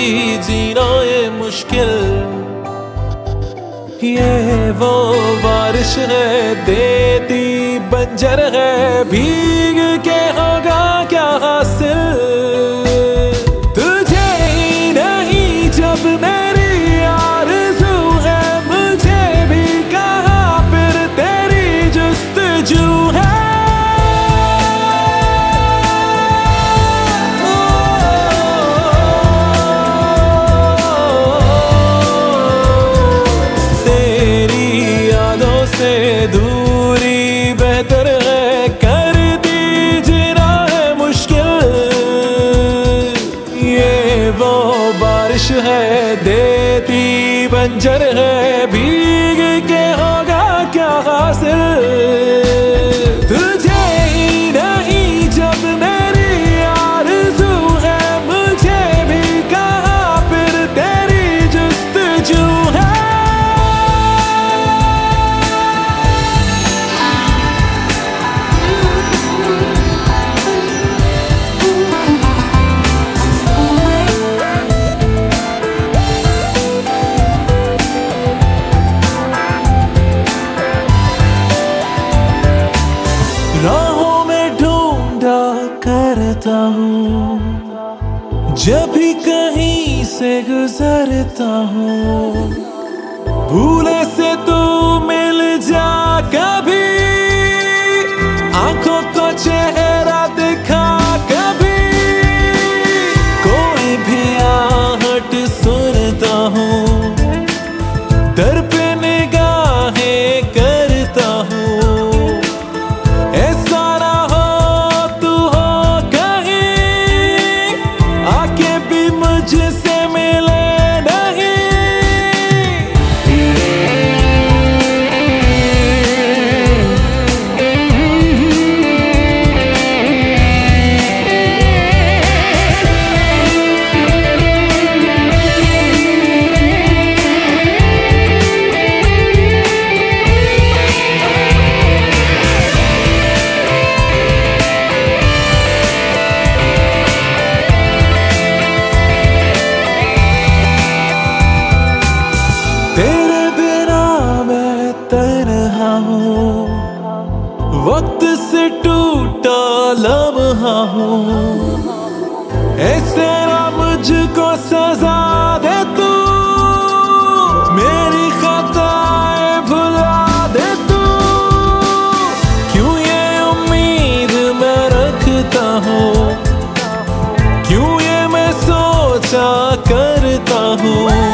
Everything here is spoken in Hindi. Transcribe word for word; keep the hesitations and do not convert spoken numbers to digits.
जीना ये मुश्किल। ये वो बारिश है देती बंजर है, भीग के होगा क्या हासिल। तुझे ही नहीं जब मेरी आरज़ू है, मुझे भी कहाँ फिर तेरी जुस्तजू है। दूरी बेहतर है, कर दी जीना है मुश्किल। ये वो बारिश है देती बंजर है, भीग के होगा क्या हासिल। तुझे ही नहीं जब मेरी आरज़ू है, मुझे भी कहाँ फिर तेरी जुस्तजू है। राहों में ढूंढा करता हूँ, जब भी कहीं से गुजरता हूँ। भूले से तू मिल जा कभी, आंखों को चेहरा दिखा कभी। कोई भी आहट सुनता हूँ, दर पे निगाहें करता हूँ। मुझसे मिले नहीं, तेरे बिना मैं तन्हा हूँ, वक्त से टूटा लम्हा हूँ। ऐसे ना मुझको सजा दे तू, मेरी खताएं भुला दे तू। क्यों ये उम्मीद मैं रखता हूँ, क्यों ये मैं सोचा करता हूँ।